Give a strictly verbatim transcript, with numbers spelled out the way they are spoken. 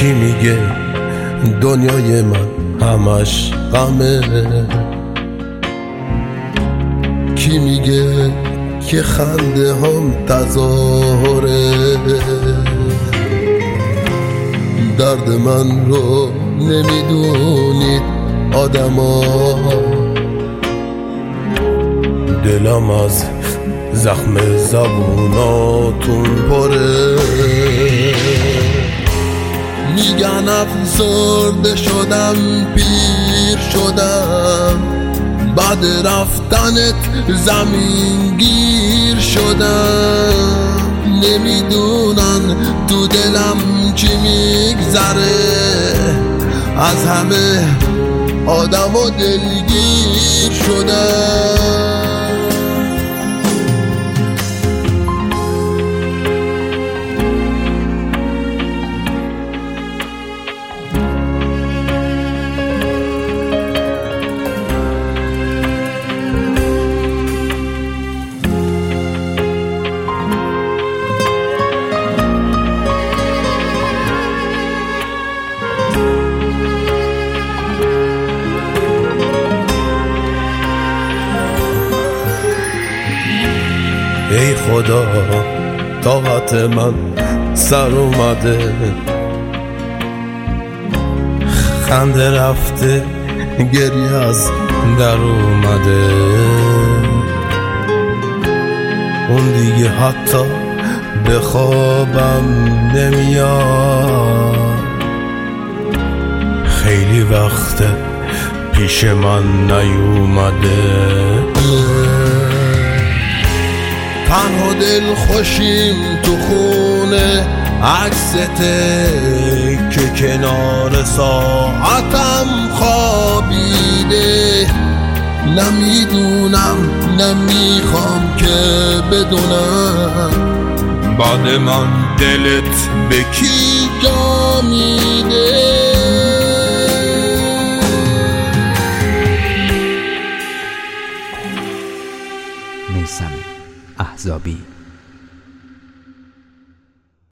کی میگه دنیای من همش غمه؟ کی میگه که خنده هم تظاهره؟ درد من رو نمیدونید آدما، دلم از زخم زبوناتون پره. میگن افسرده شدم، پیر شدم، بعد رفتنت زمین گیر شدم. نمیدونن تو دلم چی میگذره، از همه آدم و دلگیر شدم. ای خدا طاقت من سر اومده، خنده رفته گریه از در اومده. اون دیگه حتی به خوابم نمیاد، خیلی وقته پیش من نیومده. تنها دل خوشیم تو خونه عکسته که کنار ساعتم خوابیده. نمیدونم نمیخوام که بدونم بعد من دلت به کی جا میده. میثم احزابی